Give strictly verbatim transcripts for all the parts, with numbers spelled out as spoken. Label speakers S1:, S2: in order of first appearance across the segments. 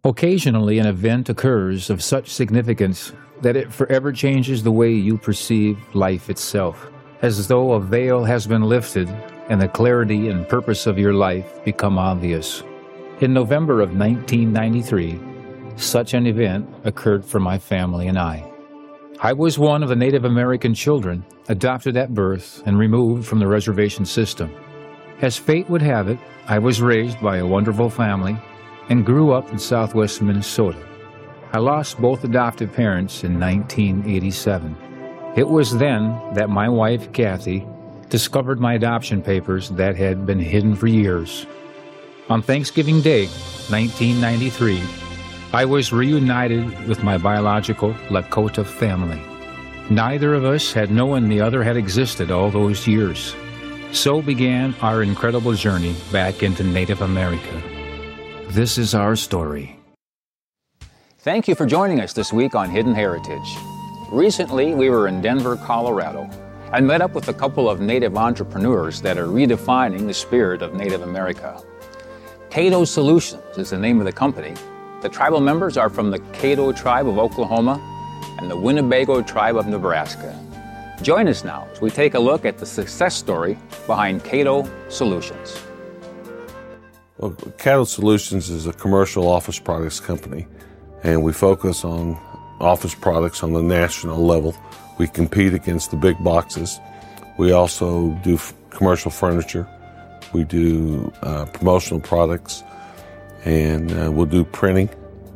S1: Occasionally, an event occurs of such significance that it forever changes the way you perceive life itself, as though a veil has been lifted and the clarity and purpose of your life become obvious. In November of nineteen ninety-three, such an event occurred for my family and I. I was one of the Native American children adopted at birth and removed from the reservation system. As fate would have it, I was raised by a wonderful family and grew up in southwest Minnesota. I lost both adoptive parents in nineteen eighty-seven. It was then that my wife, Kathy, discovered my adoption papers that had been hidden for years. On Thanksgiving Day, nineteen ninety-three, I was reunited with my biological Lakota family. Neither of us had known the other had existed all those years. So began our incredible journey back into Native America. This is our story.
S2: Thank you for joining us this week on Hidden Heritage. Recently, we were in Denver, Colorado, and met up with a couple of Native entrepreneurs that are redefining the spirit of Native America. Caddo Solutions is the name of the company. The tribal members are from the Caddo tribe of Oklahoma and the Winnebago tribe of Nebraska. Join us now as we take a look at the success story behind Caddo Solutions.
S3: Well, Caddo Solutions is a commercial office products company, and we focus on office products on the national level. We compete against the big boxes. We also do f- commercial furniture. We do uh, promotional products, and uh, we'll do printing.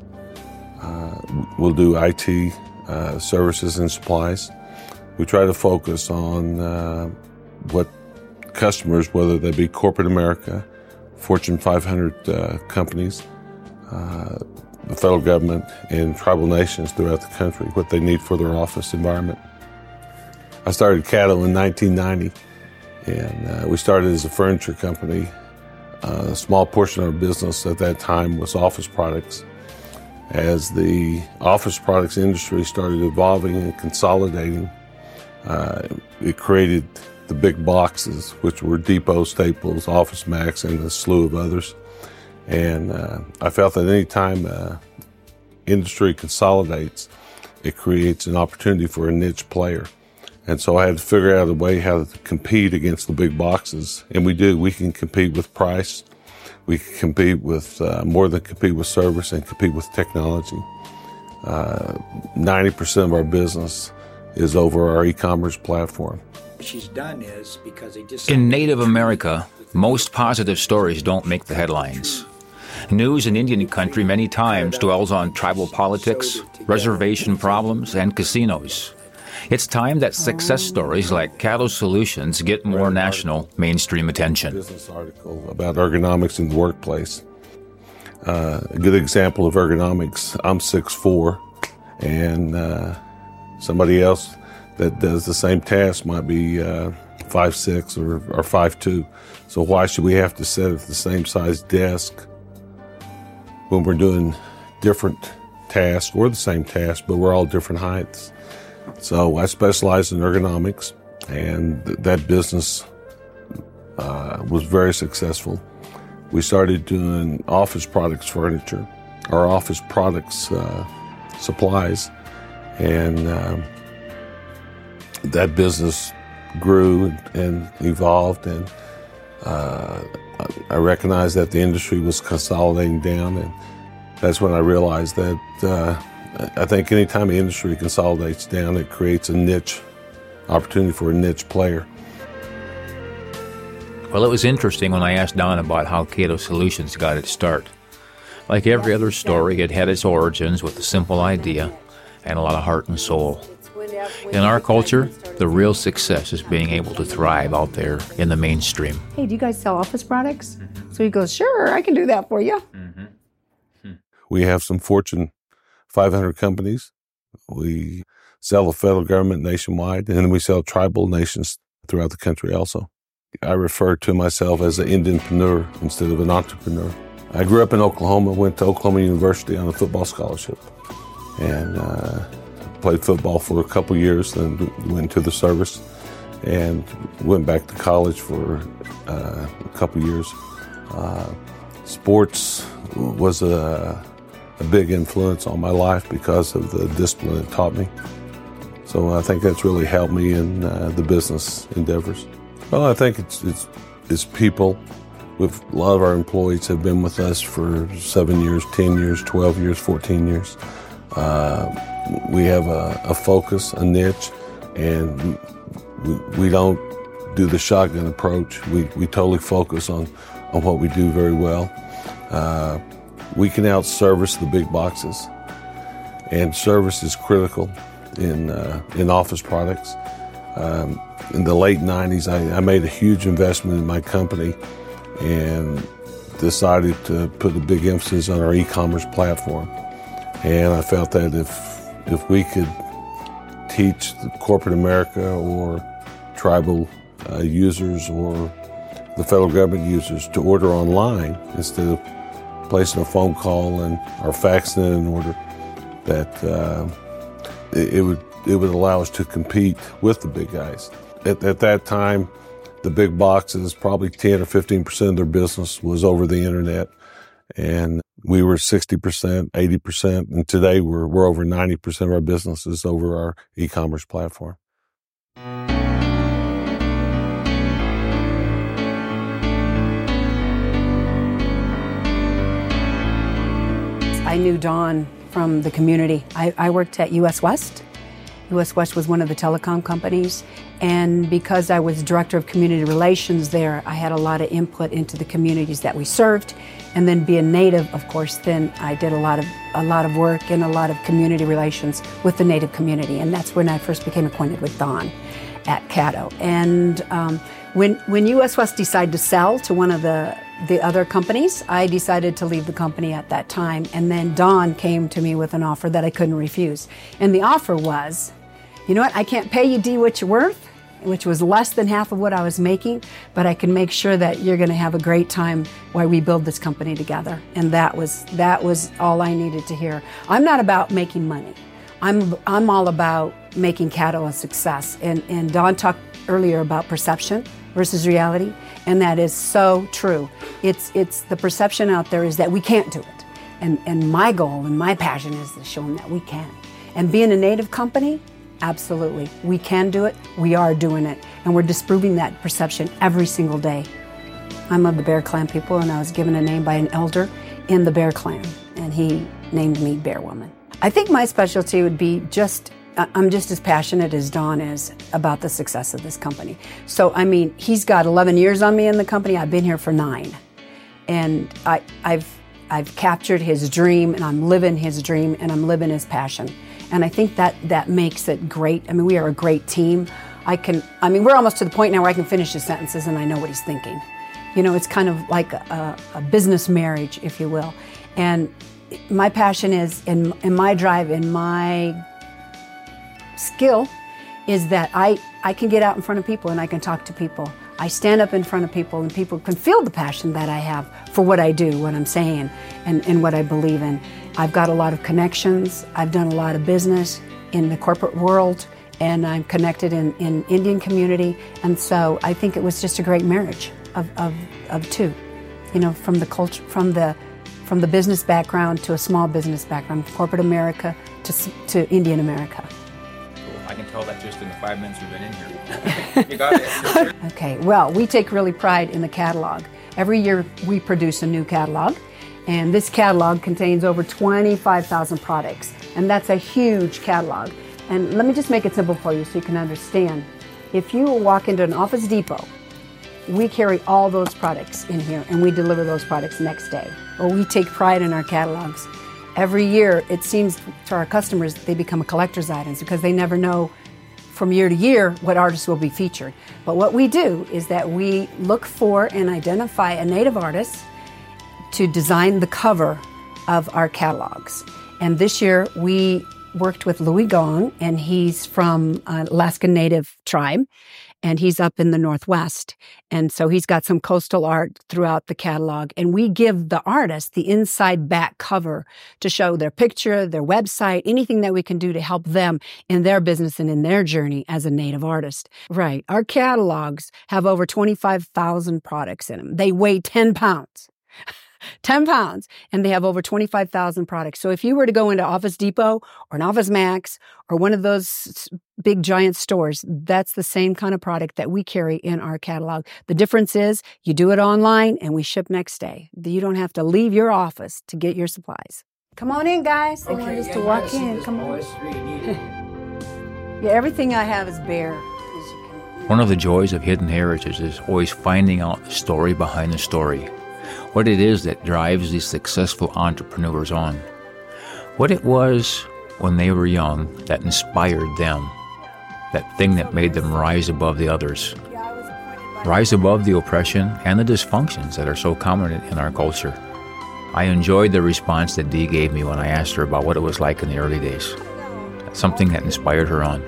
S3: Uh, we'll do I T uh, services and supplies. We try to focus on uh, what customers, whether they be corporate America, Fortune five hundred uh, companies, uh, the federal government, and tribal nations throughout the country, what they need for their office environment. I started Caddo in nineteen ninety, and uh, we started as a furniture company. Uh, a small portion of our business at that time was office products. As the office products industry started evolving and consolidating, uh, it created the big boxes, which were Depot, Staples, Office Max, and a slew of others. And uh, I felt that any time uh, industry consolidates, it creates an opportunity for a niche player. And so I had to figure out a way how to compete against the big boxes. And we do. We can compete with price. We can compete with uh, more than compete with service and compete with technology. Uh, ninety percent of our business is over our e-commerce platform.
S4: What she's done is because they just
S1: In Native America, most positive stories don't make the headlines. News in Indian country many times dwells on tribal politics, reservation problems, and casinos. It's time that success stories like Caddo Solutions get more national, mainstream attention.
S3: Business article about ergonomics in the workplace. Uh, a good example of ergonomics, I'm six foot four, and uh, somebody else that does the same task might be uh, five foot six or, or five foot two. So why should we have to sit at the same size desk when we're doing different tasks or the same task, but we're all different heights? So I specialize in ergonomics, and th- that business uh, was very successful. We started doing office products furniture, or office products uh, supplies, and um, that business grew and evolved, and uh, I recognized that the industry was consolidating down, and that's when I realized that uh, I think any time the industry consolidates down, it creates a niche opportunity for a niche player.
S1: Well, it was interesting when I asked Don about how Caddo Solutions got its start. Like every other story, it had its origins with a simple idea and a lot of heart and soul. In our culture, the real success is being able to thrive out there in the mainstream.
S5: Hey, do you guys sell office products? Mm-hmm. So he goes, sure, I can do that for you.
S1: Mm-hmm. Hmm.
S3: We have some Fortune five hundred companies. We sell the federal government nationwide, and then we sell tribal nations throughout the country also. I refer to myself as an Indianpreneur instead of an entrepreneur. I grew up in Oklahoma, went to Oklahoma University on a football scholarship, and uh, played football for a couple years, then went to the service, and went back to college for uh, a couple years. Uh, sports was a a big influence on my life because of the discipline it taught me. So I think that's really helped me in uh, the business endeavors. Well, I think it's, it's, it's people. With a lot of our employees have been with us for seven years, ten years, twelve years, fourteen years. Uh, we have a, a focus, a niche, and we, we don't do the shotgun approach. We, we totally focus on, on what we do very well. Uh, we can out-service the big boxes, and service is critical in, uh, in office products. Um, in the late nineties, I, I made a huge investment in my company and decided to put a big emphasis on our e-commerce platform. And I felt that if if we could teach the corporate America or tribal uh, users or the federal government users to order online instead of placing a phone call and or faxing it in order, that uh, it, it would it would allow us to compete with the big guys. At, at that time, the big boxes, probably ten or fifteen percent of their business was over the internet. And we were sixty percent, eighty percent. And today we're, we're over ninety percent of our business is over our e-commerce platform.
S5: I knew Don from the community. I, I worked at U S West. U S West was one of the telecom companies, and because I was director of community relations there, I had a lot of input into the communities that we served. And then being native, of course, then I did a lot of a lot of work and a lot of community relations with the native community, and that's when I first became acquainted with Don at Caddo. And um, when when U S West decided to sell to one of the the other companies, I decided to leave the company at that time. And then Don came to me with an offer that I couldn't refuse, and the offer was, you know what, I can't pay you, D, what you're worth, which was less than half of what I was making, but I can make sure that you're going to have a great time while we build this company together. And that was that was all I needed to hear. I'm not about making money. I'm I'm all about making Caddo a success. And and Don talked earlier about perception versus reality, and that is so true. It's it's the perception out there is that we can't do it. And and my goal and my passion is to show them that we can. And being a native company, absolutely. We can do it. We are doing it. And we're disproving that perception every single day. I'm of the Bear Clan people, and I was given a name by an elder in the Bear Clan, and he named me Bear Woman. I think my specialty would be just, I'm just as passionate as Don is about the success of this company. So, I mean, he's got eleven years on me in the company. I've been here for nine. And I, I've, I've captured his dream, and I'm living his dream, and I'm living his passion. And I think that that makes it great. I mean, we are a great team. I can, I mean, we're almost to the point now where I can finish his sentences and I know what he's thinking. You know, it's kind of like a, a business marriage, if you will. And my passion is, in, in my drive, in my skill, is that I, I can get out in front of people and I can talk to people. I stand up in front of people and people can feel the passion that I have for what I do, what I'm saying, and, and what I believe in. I've got a lot of connections. I've done a lot of business in the corporate world, and I'm connected in, in Indian community. And so I think it was just a great marriage of, of, of two, you know, from the culture, from the, from the business background to a small business background, corporate America to, to Indian America.
S2: I can tell that just in the five minutes we've been in here. You got it.
S5: Okay, well, we take really pride in the catalog. Every year we produce a new catalog, and this catalog contains over twenty-five thousand products, and that's a huge catalog. And let me just make it simple for you so you can understand. If you walk into an Office Depot, we carry all those products in here, and we deliver those products next day. Well, we take pride in our catalogs. Every year, it seems to our customers, they become a collector's items because they never know from year to year what artists will be featured. But what we do is that we look for and identify a native artist to design the cover of our catalogs. And this year, we worked with Louis Gong, and he's from uh, Alaska Native tribe, and he's up in the Northwest. And so he's got some coastal art throughout the catalog, and we give the artist the inside back cover to show their picture, their website, anything that we can do to help them in their business and in their journey as a native artist. Right. Our catalogs have over twenty-five thousand products in them. They weigh ten pounds. ten pounds. And they have over twenty-five thousand products. So if you were to go into Office Depot or an Office Max or one of those big giant stores, that's the same kind of product that we carry in our catalog. The difference is you do it online and we ship next day. You don't have to leave your office to get your supplies. Come on in, guys. They want us to walk in. Come on. Yeah, everything I have is bare.
S2: One of the joys of Hidden Heritage is always finding out the story behind the story. What it is that drives these successful entrepreneurs on. What it was when they were young that inspired them. That thing that made them rise above the others. Rise above the oppression and the dysfunctions that are so common in our culture. I enjoyed the response that Dee gave me when I asked her about what it was like in the early days. That's something that inspired her on.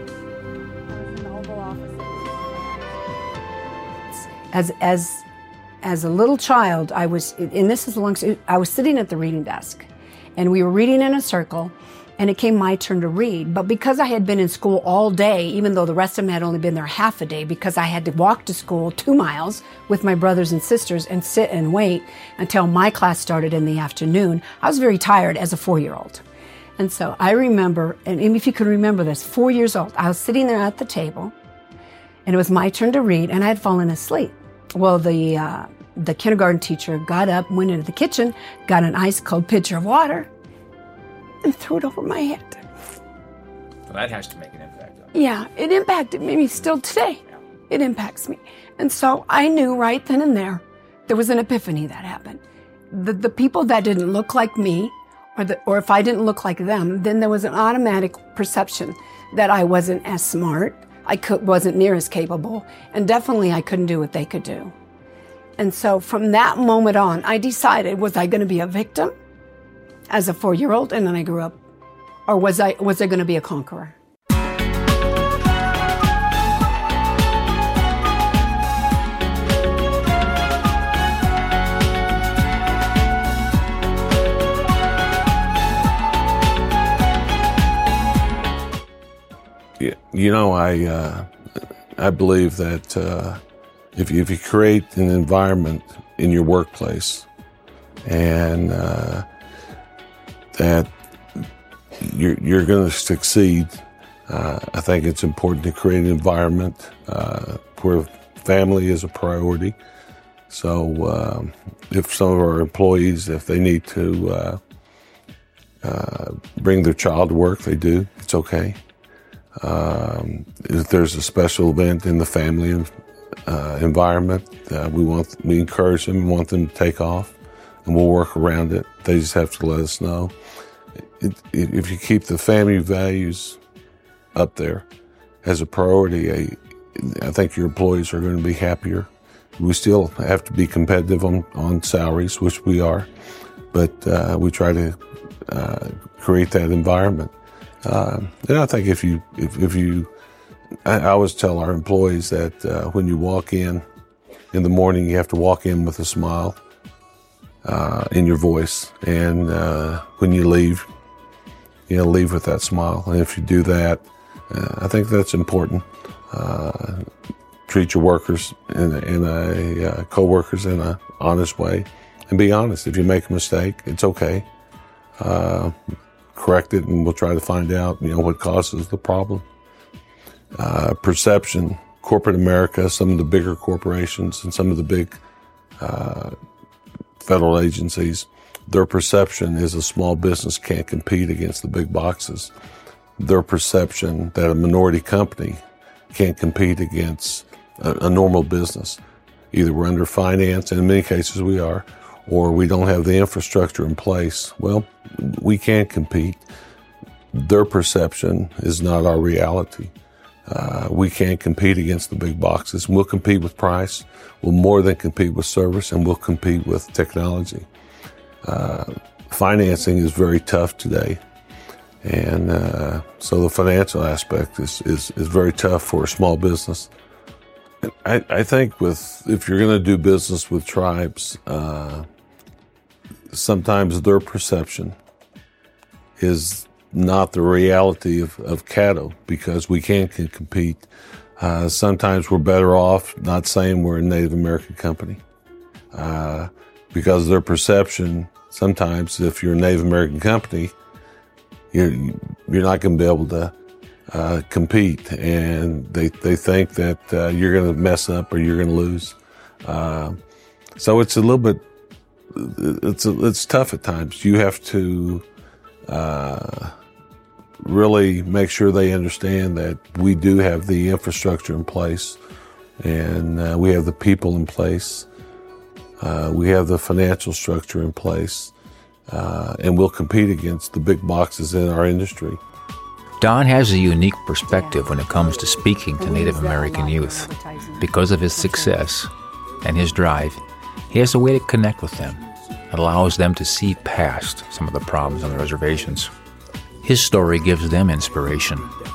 S5: As as as a little child, I was, and this is a long, I was sitting at the reading desk, and we were reading in a circle, and it came my turn to read. But because I had been in school all day, even though the rest of them had only been there half a day, because I had to walk to school two miles with my brothers and sisters and sit and wait until my class started in the afternoon, I was very tired as a four-year-old. And so I remember, and if you can remember this, four years old, I was sitting there at the table, and it was my turn to read, and I had fallen asleep. Well, the uh, the kindergarten teacher got up, went into the kitchen, got an ice cold pitcher of water, and threw it over my head.
S2: Well, that has to make an impact on
S5: you. Yeah, it impacted me still today. Yeah. It impacts me. And so I knew right then and there, there was an epiphany that happened. The the people that didn't look like me, or the, or if I didn't look like them, then there was an automatic perception that I wasn't as smart, I could, wasn't near as capable, and definitely I couldn't do what they could do. And so from that moment on, I decided, was I going to be a victim as a four-year-old, and then I grew up, or was I was I going to be a conqueror?
S3: You know, I uh, I believe that uh, if you, if you create an environment in your workplace, and uh, that you're you're going to succeed, uh, I think it's important to create an environment uh, where family is a priority. So, uh, if some of our employees, if they need to uh, uh, bring their child to work, they do. It's okay. Um, if there's a special event in the family uh, environment, uh, we want we encourage them, we want them to take off, and we'll work around it. They just have to let us know. It, it, if you keep the family values up there as a priority, I, I think your employees are going to be happier. We still have to be competitive on, on salaries, which we are, but uh, we try to uh, create that environment. Uh, and I think if you, if, if you, I, I always tell our employees that uh, when you walk in in the morning, you have to walk in with a smile uh, in your voice, and uh, when you leave, you know, leave with that smile. And if you do that, uh, I think that's important. Uh, treat your workers in, in a uh, co-workers in an honest way, and be honest. If you make a mistake, it's okay. Uh, correct it, and we'll try to find out, you know, what causes the problem. Uh, perception, corporate America, some of the bigger corporations and some of the big uh, federal agencies, their perception is a small business can't compete against the big boxes. Their perception that a minority company can't compete against a, a normal business. Either we're underfinanced, and in many cases we are, or we don't have the infrastructure in place. Well, we can't compete. Their perception is not our reality. Uh, we can't compete against the big boxes. We'll compete with price. We'll more than compete with service, and we'll compete with technology. Uh, financing is very tough today. And uh, so the financial aspect is, is, is very tough for a small business. I, I think with if you're going to do business with tribes, uh, sometimes their perception is not the reality of, of Caddo, because we can't compete. Uh, sometimes we're better off, not saying we're a Native American company. Uh, because their perception, sometimes if you're a Native American company, you're, you're not going to be able to uh, compete, and they, they think that uh, you're going to mess up or you're going to lose. Uh, so it's a little bit, it's, a, it's tough at times. You have to uh, really make sure they understand that we do have the infrastructure in place, and uh, we have the people in place. Uh, we have the financial structure in place, uh, and we'll compete against the big boxes in our industry.
S1: Don has a unique perspective when it comes to speaking to Native American youth. Because of his success and his drive, he has a way to connect with them that allows them to see past some of the problems on the reservations. His story gives them inspiration.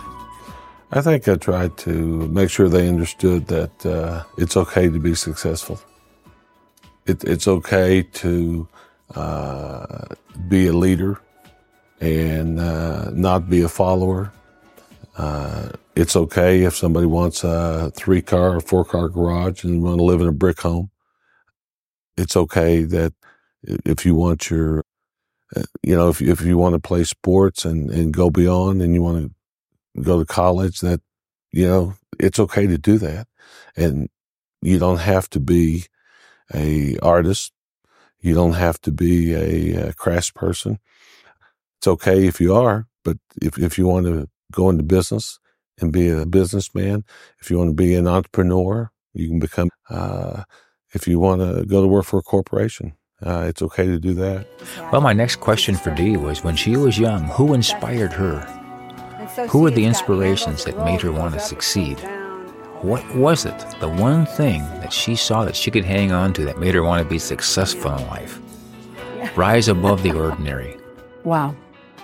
S3: I think I tried to make sure they understood that uh, it's okay to be successful. It, it's okay to uh, be a leader and uh, not be a follower. Uh, it's okay if somebody wants a three-car or four-car garage and want to live in a brick home. It's okay that if you want your, uh, you know, if, if you want to play sports and, and go beyond and you want to go to college, that, you know, it's okay to do that. And you don't have to be a artist. You don't have to be a, a crafts person. It's okay if you are, but if, if you want to go into business and be a businessman, if you want to be an entrepreneur, you can become, uh, if you want to go to work for a corporation, uh, it's okay to do that.
S1: Well, my next question for Dee was, when she was young, who inspired her? Who were the inspirations that made her want to succeed? What was it, the one thing that she saw that she could hang on to that made her want to be successful in life? Rise above the ordinary.
S5: Wow.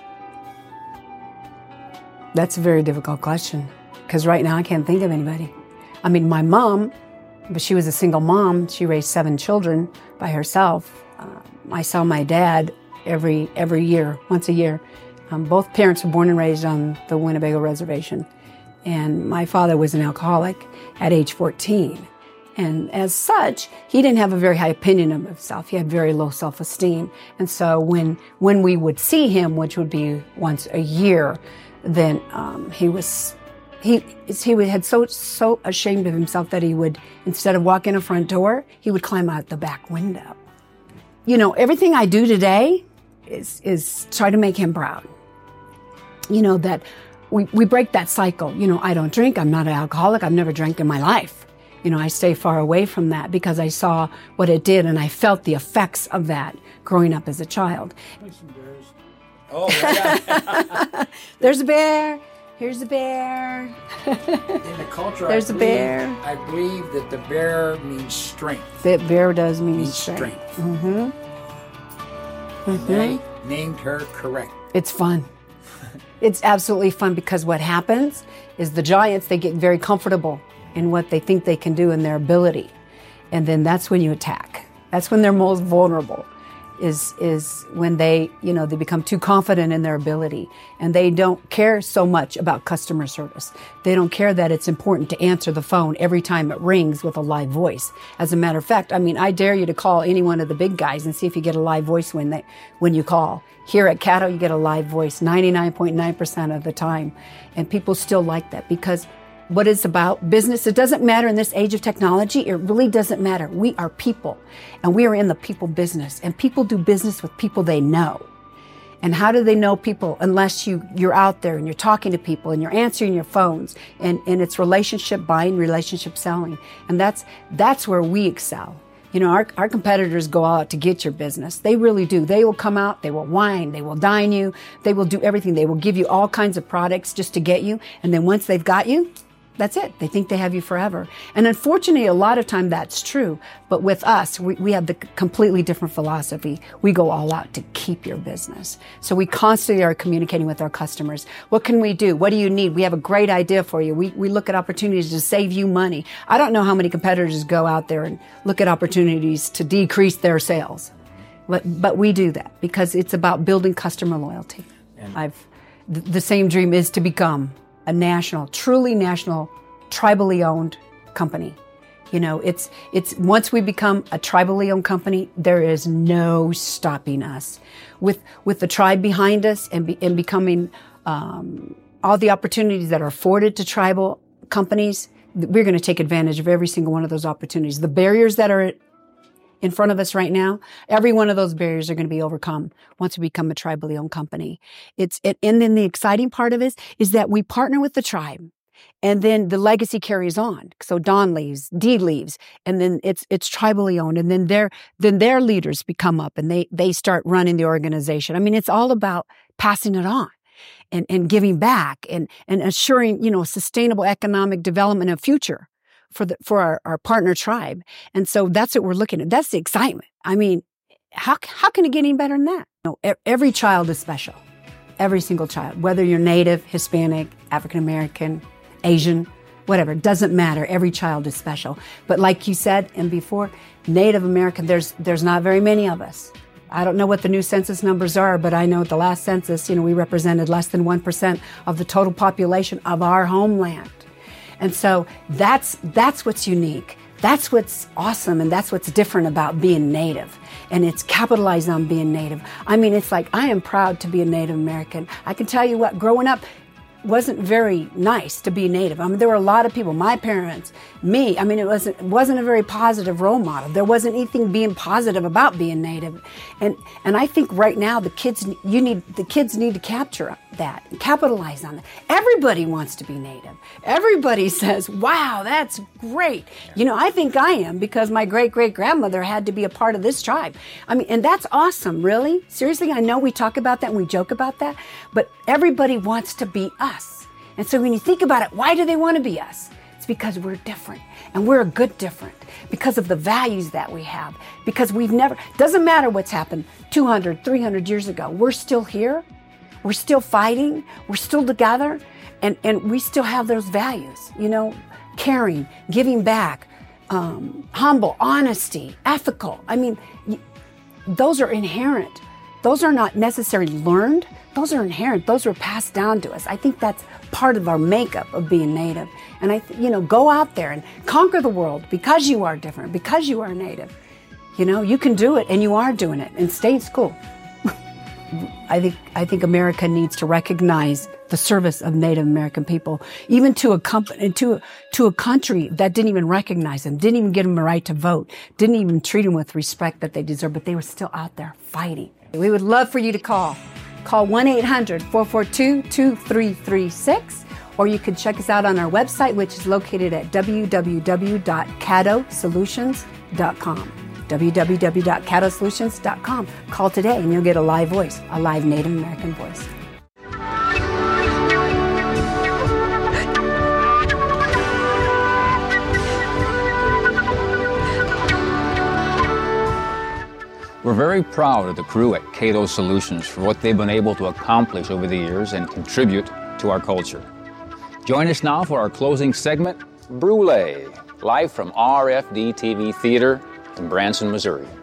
S5: That's a very difficult question, because right now I can't think of anybody. I mean, my mom, but she was a single mom. She raised seven children by herself. Uh, I saw my dad every every year, once a year. Um, both parents were born and raised on the Winnebago Reservation. And my father was an alcoholic at age fourteen. And as such, he didn't have a very high opinion of himself. He had very low self-esteem. And so when when we would see him, which would be once a year, then um, he was he he had so so ashamed of himself that he would, instead of walk in a front door, he would climb out the back window. You know, everything I do today is is try to make him proud. You know, that we, we break that cycle. You know, I don't drink. I'm not an alcoholic. I've never drank in my life. You know, I stay far away from that because I saw what it did and I felt the effects of that growing up as a child.
S4: Oh, yeah.
S5: There's a bear. Here's a bear.
S4: In the culture,
S5: There's
S4: I
S5: a
S4: believe,
S5: bear.
S4: I believe that the bear means strength.
S5: That bear does mean
S4: means
S5: strength.
S4: strength.
S5: Mm-hmm.
S4: And they named her correct.
S5: It's fun. It's absolutely fun because what happens is the giants, they get very comfortable in what they think they can do and their ability. And then that's when you attack. That's when they're most vulnerable, is is when they, you know, they become too confident in their ability and they don't care so much about customer service. They don't care that it's important to answer the phone every time it rings with a live voice. As a matter of fact, I mean, I dare you to call any one of the big guys and see if you get a live voice when they when you call. Here at Caddo, you get a live voice ninety-nine point nine percent of the time. And people still like that because what it's about, business, it doesn't matter in this age of technology. It really doesn't matter. We are people, and we are in the people business. And people do business with people they know. And how do they know people unless you, you're out there and you're talking to people and you're answering your phones, and, and it's relationship buying, relationship selling. And that's that's where we excel. You know, our, our competitors go out to get your business. They really do. They will come out, they will wine, they will dine you, they will do everything. They will give you all kinds of products just to get you. And then once they've got you, that's it. They think they have you forever. And unfortunately, a lot of time that's true. But with us, we, we have the completely different philosophy. We go all out to keep your business. So we constantly are communicating with our customers. What can we do? What do you need? We have a great idea for you. We, we look at opportunities to save you money. I don't know how many competitors go out there and look at opportunities to decrease their sales. But, but we do that because it's about building customer loyalty. And I've, th- the same dream is to become a national, truly national, tribally owned company. You know, it's it's once we become a tribally owned company, there is no stopping us. With with the tribe behind us and be, and becoming um, all the opportunities that are afforded to tribal companies, we're going to take advantage of every single one of those opportunities. The barriers that are in front of us right now, every one of those barriers are going to be overcome once we become a tribally owned company. It's it, and then the exciting part of it is that we partner with the tribe. And then the legacy carries on. So Don leaves, Dee leaves, and then it's it's tribally owned. And then their then their leaders become up and they they start running the organization. I mean, it's all about passing it on and, and giving back and, and assuring, you know, sustainable economic development and future for the for our, our partner tribe. And so that's what we're looking at. That's the excitement. I mean, how how can it get any better than that? No, every child is special. Every single child, whether you're Native, Hispanic, African American, Asian, whatever, it doesn't matter. Every child is special. But like you said, and before, Native American, there's there's not very many of us. I don't know what the new census numbers are, but I know at the last census, you know, we represented less than one percent of the total population of our homeland. And so that's that's what's unique. That's what's awesome, and that's what's different about being Native. And it's capitalized on being Native. I mean, it's like, I am proud to be a Native American. I can tell you what, growing up, wasn't very nice to be Native. I mean, there were a lot of people, my parents, me, I mean, it wasn't it wasn't a very positive role model. There wasn't anything being positive about being Native. And and I think right now the kids you need the kids need to capture that and capitalize on it. Everybody wants to be Native. Everybody says, wow, that's great. You know, I think I am because my great-great-grandmother had to be a part of this tribe. I mean, and that's awesome, really. Seriously, I know we talk about that and we joke about that, but everybody wants to be us. And so when you think about it, why do they want to be us? It's because we're different, and we're a good different, because of the values that we have, because we've never, doesn't matter what's happened two hundred, three hundred years ago, we're still here, we're still fighting, we're still together, and, and we still have those values, you know, caring, giving back, um, humble, honesty, ethical. I mean, those are inherent. Those are not necessarily learned. Those are inherent. Those are passed down to us. I think that's part of our makeup of being Native. And I, th- you know, go out there and conquer the world because you are different, because you are Native. You know, you can do it, and you are doing it. And stay in school. I think I think America needs to recognize the service of Native American people, even to a company, to to a country that didn't even recognize them, didn't even give them a right to vote, didn't even treat them with respect that they deserve, but they were still out there fighting. We would love for you to call. Call one eight hundred, four four two, two three three six, or you can check us out on our website, which is located at w w w dot caddo solutions dot com. w w w dot caddo solutions dot com. Call today and you'll get a live voice, a live Native American voice.
S2: We're very proud of the crew at Caddo Solutions for what they've been able to accomplish over the years and contribute to our culture. Join us now for our closing segment, Brule, live from R F D T V Theater in Branson, Missouri.